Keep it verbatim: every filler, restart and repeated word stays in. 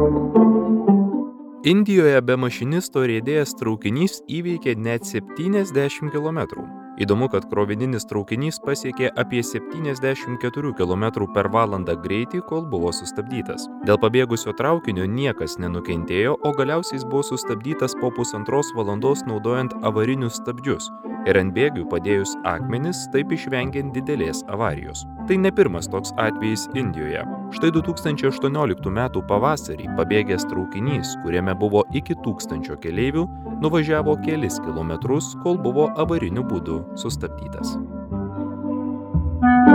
Indijoje be mašinisto riedėjęs traukinys įveikė net septyniasdešimt kilometrų. Įdomu, kad krovininis traukinys pasiekė apie septyniasdešimt keturių kilometrų per valandą greitį, kol buvo sustabdytas. Dėl pabėgusio traukinio niekas nenukentėjo, o galiausiai jis buvo sustabdytas po pusantros valandos naudojant avarinius stabdžius ir ant bėgių padėjus akmenis, taip išvengiant didelės avarijos. Tai ne pirmas toks atvejis Indijoje. Štai du tūkstančiai aštuonioliktų metų pavasarį pabėgęs traukinys, kuriame buvo iki tūkstančio keleivių, nuvažiavo kelis kilometrus, kol buvo avariniu būdu sustabdytas.